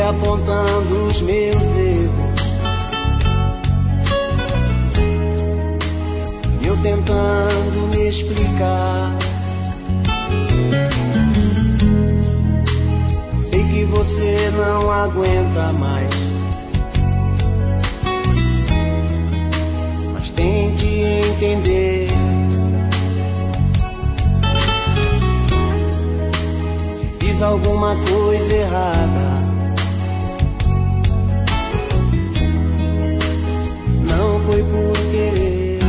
apontando os meus erros, e eu tentando me explicar. Sei que você não aguenta mais, mas tente entender. Se fiz alguma coisa errada, não foi por querer.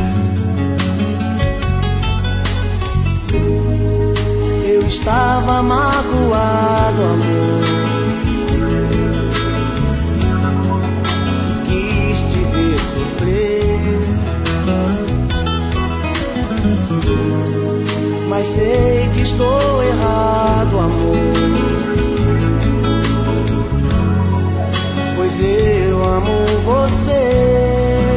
Eu estava magoado, amor, quis te ver sofrer, mas sei que estou errado, amor, pois eu amo você.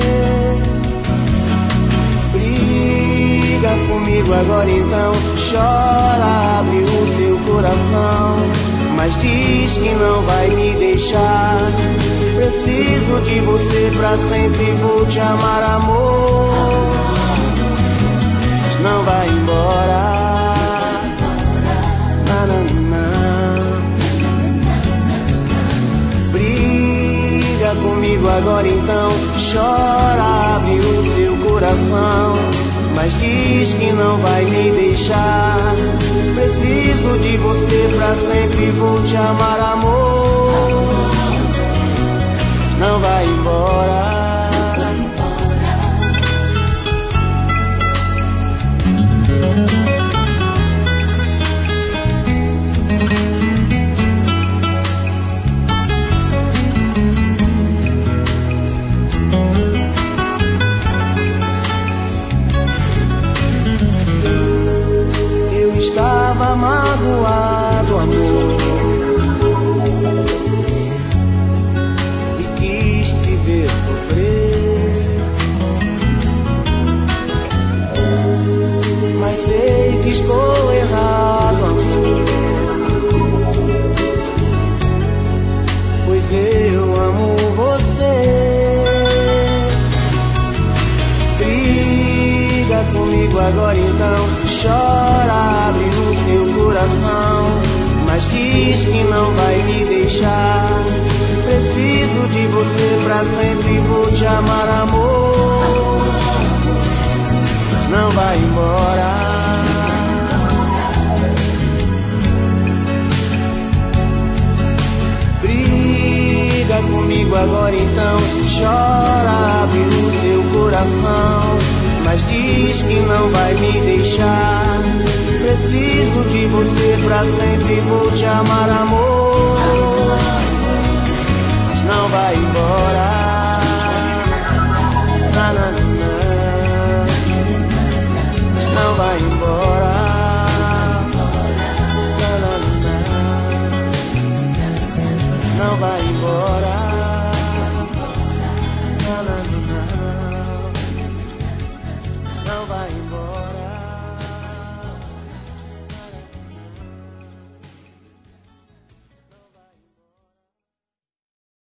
Briga comigo agora então, chora, abre o seu coração, mas diz que não vai me deixar. Preciso de você pra sempre, vou te amar, amor, mas não vai embora. Na, na, na. Briga comigo agora então, chora, abre o seu coração, mas diz que não vai me deixar. Preciso de você pra sempre, vou te amar, amor, não vai embora. Estava magoado, amor, e quis te ver sofrer, mas sei que estou errado, amor, pois eu amo você. Briga comigo agora então, chora, abre o seu coração, mas diz que não vai me deixar. Preciso de você pra sempre, vou te amar, amor, mas não vai embora. Briga comigo agora então, chora, abre o seu coração, mas diz que não vai me deixar. Preciso de você pra sempre, vou te amar, amor, mas não vai embora. Na, na, na. Não vai embora. Na, na, na. Não vai embora.